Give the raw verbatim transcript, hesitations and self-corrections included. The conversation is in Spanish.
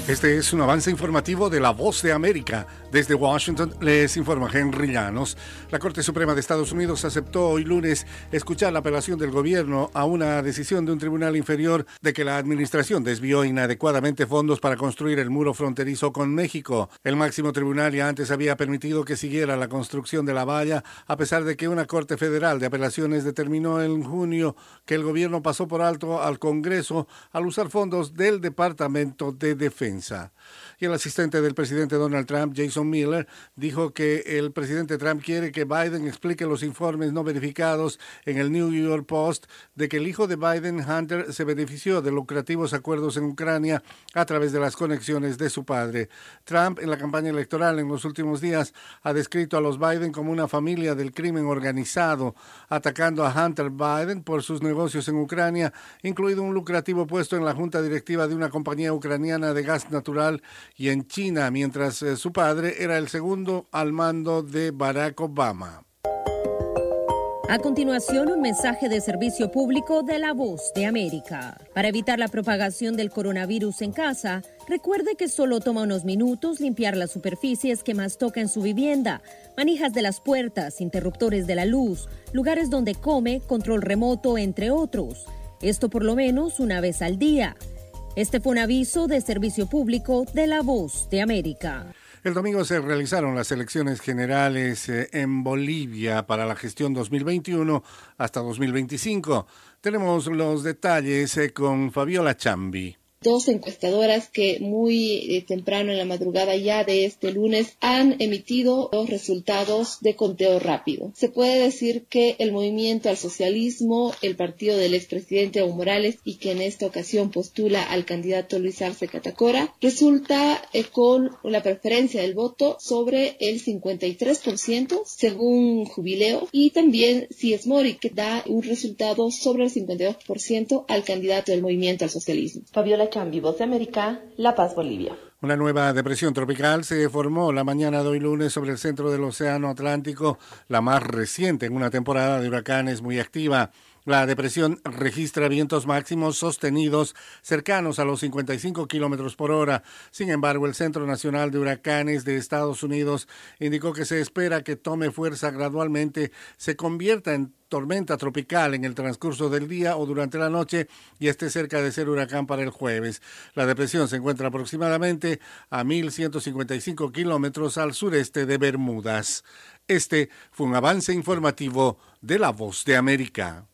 Este es un avance informativo de La Voz de América. Desde Washington les informa Henry Llanos. La Corte Suprema de Estados Unidos aceptó hoy lunes escuchar la apelación del gobierno a una decisión de un tribunal inferior de que la administración desvió inadecuadamente fondos para construir el muro fronterizo con México. El máximo tribunal ya antes había permitido que siguiera la construcción de la valla, a pesar de que una Corte Federal de Apelaciones determinó en junio que el gobierno pasó por alto al Congreso al usar fondos del Departamento de Defensa. Y el asistente del presidente Donald Trump, Jason Miller, dijo que el presidente Trump quiere que Biden explique los informes no verificados en el New York Post de que el hijo de Biden, Hunter, se benefició de lucrativos acuerdos en Ucrania a través de las conexiones de su padre. Trump, en la campaña electoral en los últimos días, ha descrito a los Biden como una familia del crimen organizado, atacando a Hunter Biden por sus negocios en Ucrania, incluido un lucrativo puesto en la junta directiva de una compañía ucraniana de gas natural y en China, mientras eh, su padre era el segundo al mando de Barack Obama. A continuación, un mensaje de servicio público de La Voz de América. Para evitar la propagación del coronavirus en casa, recuerde que solo toma unos minutos limpiar las superficies que más toca en su vivienda, manijas de las puertas, interruptores de la luz, lugares donde come, control remoto, entre otros. Esto por lo menos una vez al día. Este fue un aviso de servicio público de La Voz de América. El domingo se realizaron las elecciones generales en Bolivia para la gestión dos mil veintiuno hasta dos mil veinticinco. Tenemos los detalles con Fabiola Chambi. Dos encuestadoras que muy eh, temprano en la madrugada ya de este lunes han emitido los resultados de conteo rápido. Se puede decir que el movimiento al socialismo, el partido del expresidente Evo Morales y que en esta ocasión postula al candidato Luis Arce Catacora, resulta eh, con la preferencia del voto sobre el cincuenta y tres por ciento según Jubileo, y también Sies Mori, que da un resultado sobre el cincuenta y dos por ciento al candidato del movimiento al socialismo. Fabiola Chambi, Voz de América, La Paz, Bolivia. Una nueva depresión tropical se formó la mañana de hoy lunes sobre el centro del Océano Atlántico, la más reciente en una temporada de huracanes muy activa. La depresión registra vientos máximos sostenidos cercanos a los cincuenta y cinco kilómetros por hora. Sin embargo, el Centro Nacional de Huracanes de Estados Unidos indicó que se espera que tome fuerza gradualmente, se convierta en tormenta tropical en el transcurso del día o durante la noche y esté cerca de ser huracán para el jueves. La depresión se encuentra aproximadamente a mil ciento cincuenta y cinco kilómetros al sureste de Bermudas. Este fue un avance informativo de La Voz de América.